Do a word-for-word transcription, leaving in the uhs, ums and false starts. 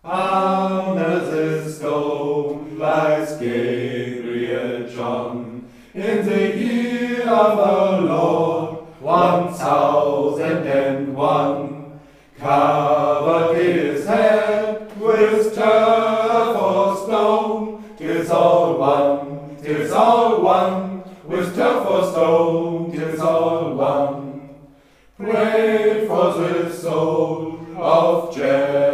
Under the stone lies Gabriel John, in the year of our Lord, one thousand and one. Covered his head with turf or stone, 'tis all one, 'tis all one, with turf or stone, 'tis all one. Pray for the soul of Jacob.